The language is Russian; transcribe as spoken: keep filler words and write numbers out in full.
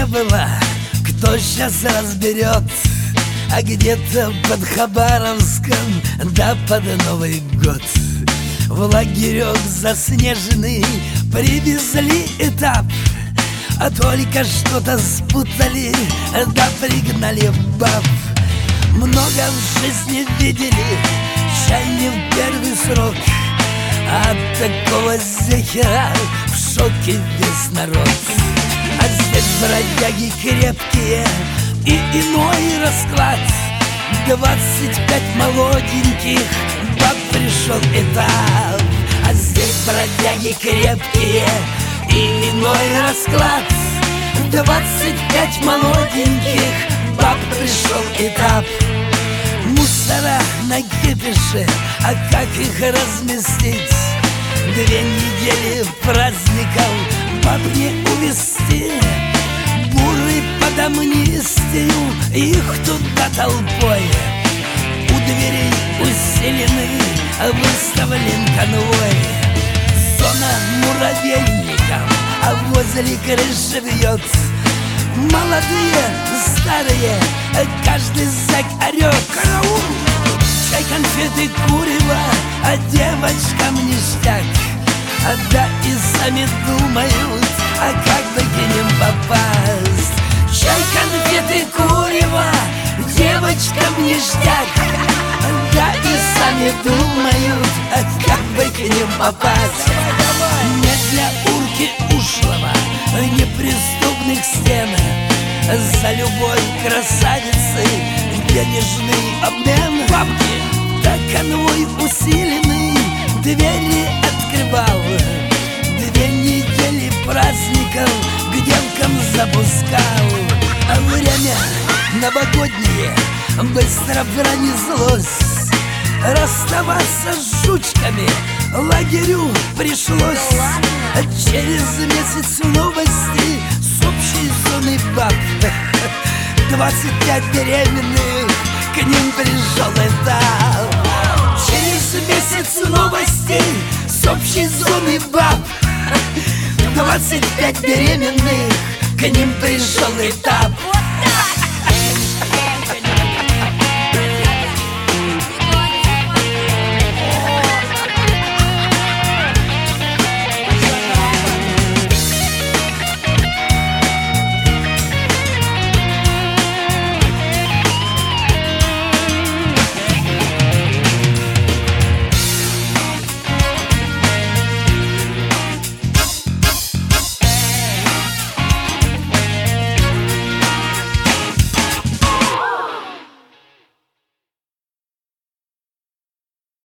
не было, кто сейчас разберет. А где-то под Хабаровском, да под Новый год, в лагерек заснеженный привезли этап. А только что-то спутали, да пригнали баб. Много в жизни видели, чай не в первый срок. От такого зехера в шоке весь народ. А здесь бродяги крепкие и иной расклад. Двадцать пять молоденьких баб пришел этап. А здесь бродяги крепкие и иной расклад. Двадцать пять молоденьких баб пришел этап. Мусора на кипише, а как их разместить? Две недели праздников баб не увезти. Буры под амнистию, их туда толпой. У дверей усилены, выставлен конвой. Зона муравейников, а возле крыши вьет. Молодые, старые, каждый зэк орёт: караул! Чай, конфеты, курево, а девочкам ништяк. А да и сами думают, а как бы к ним попасть. Чай, конфеты, курево, девочкам ништяк. Да и сами думают, а как бы к ним попасть. Не для урки ушлого, неприступных стен. За любой красавицы денежный обмен. Бабки, да конвой усиленный двери открывал. Две недели праздников к девкам запускал. А время новогоднее быстро пронеслось. Расставаться с жучками лагерю пришлось. Через месяц новости с общей зоны баб. Двадцать пять беременных, к ним пришел этап. Через месяц новостей с общей зоны баб. Двадцать пять беременных, к ним пришел этап.